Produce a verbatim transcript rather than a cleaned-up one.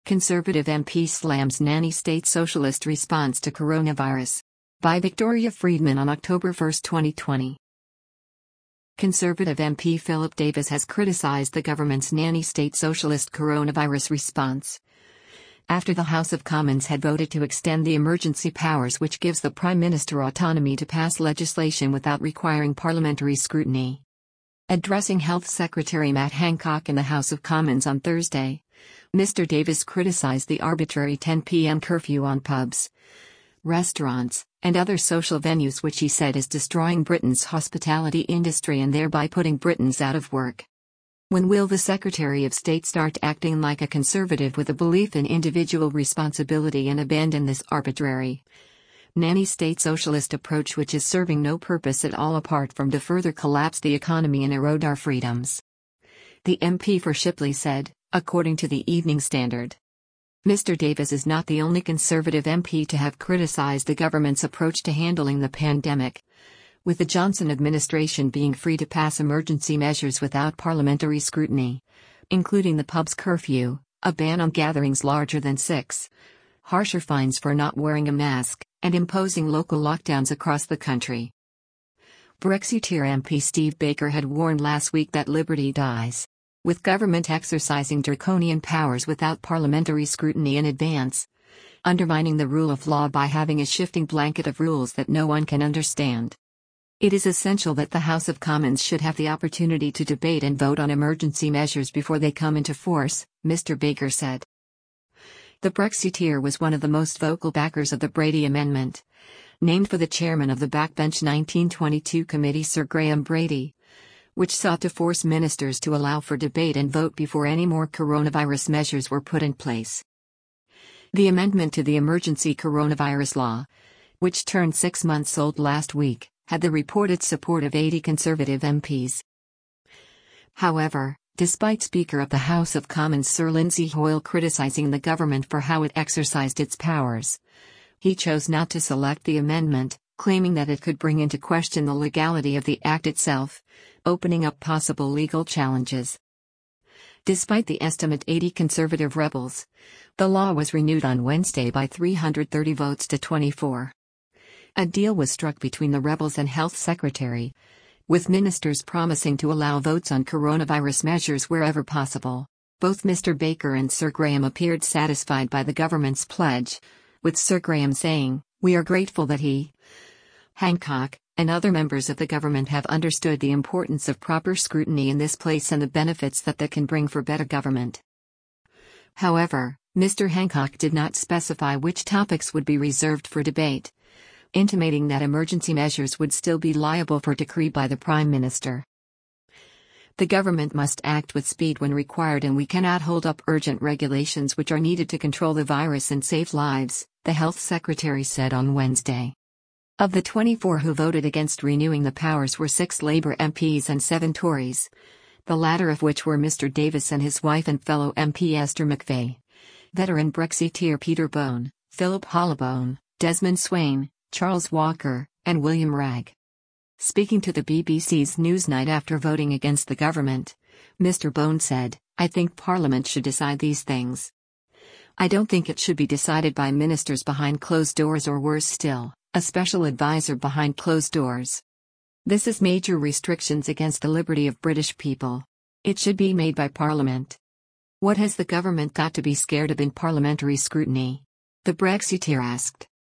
Conservative M P slams nanny state socialist response to coronavirus. By Victoria Friedman on October first, twenty twenty. Conservative M P Philip Davis has criticized the government's nanny state socialist coronavirus response. After the House of Commons had voted to extend the emergency powers which gives the Prime Minister autonomy to pass legislation without requiring parliamentary scrutiny. Addressing Health Secretary Matt Hancock in the House of Commons on Thursday, Mister Davis criticized the arbitrary ten p m curfew on pubs, restaurants, and other social venues which he said is destroying Britain's hospitality industry and thereby putting Britons out of work. When will the Secretary of State start acting like a conservative with a belief in individual responsibility and abandon this arbitrary, nanny state socialist approach which is serving no purpose at all apart from to further collapse the economy and erode our freedoms? The M P for Shipley said, according to the Evening Standard. Mister Davis is not the only Conservative M P to have criticized the government's approach to handling the pandemic, with the Johnson administration being free to pass emergency measures without parliamentary scrutiny, including the pub's curfew, a ban on gatherings larger than six, harsher fines for not wearing a mask, and imposing local lockdowns across the country. Brexiteer M P Steve Baker had warned last week that liberty dies, with government exercising draconian powers without parliamentary scrutiny in advance, undermining the rule of law by having a shifting blanket of rules that no one can understand. It is essential that the House of Commons should have the opportunity to debate and vote on emergency measures before they come into force, Mister Baker said. The Brexiteer was one of the most vocal backers of the Brady Amendment, named for the chairman of the Backbench nineteen twenty-two committee Sir Graham Brady, which sought to force ministers to allow for debate and vote before any more coronavirus measures were put in place. The amendment to the emergency coronavirus law, which turned six months old last week, had the reported support of eighty Conservative M Ps. However, despite Speaker of the House of Commons Sir Lindsay Hoyle criticizing the government for how it exercised its powers, he chose not to select the amendment, claiming that it could bring into question the legality of the act itself, opening up possible legal challenges. Despite the estimate eighty Conservative rebels, the law was renewed on Wednesday by three hundred thirty votes to twenty-four. A deal was struck between the rebels and Health Secretary, with ministers promising to allow votes on coronavirus measures wherever possible. Both Mister Baker and Sir Graham appeared satisfied by the government's pledge, with Sir Graham saying, "We are grateful that he, Hancock, and other members of the government have understood the importance of proper scrutiny in this place and the benefits that that can bring for better government." However, Mister Hancock did not specify which topics would be reserved for debate, intimating that emergency measures would still be liable for decree by the Prime Minister. "The government must act with speed when required, and we cannot hold up urgent regulations which are needed to control the virus and save lives," the Health Secretary said on Wednesday. Of the twenty-four who voted against renewing the powers were six Labour M Ps and seven Tories, the latter of which were Mister Davis and his wife and fellow M P Esther McVey, veteran Brexiteer Peter Bone, Philip Hollobone, Desmond Swayne, Charles Walker, and William Ragg. Speaking to the B B C's Newsnight after voting against the government, Mister Bone said, "I think Parliament should decide these things. I don't think it should be decided by ministers behind closed doors, or worse still, a special advisor behind closed doors. This is major restrictions against the liberty of British people. It should be made by Parliament. What has the government got to be scared of in parliamentary scrutiny?" the Brexiteer asked.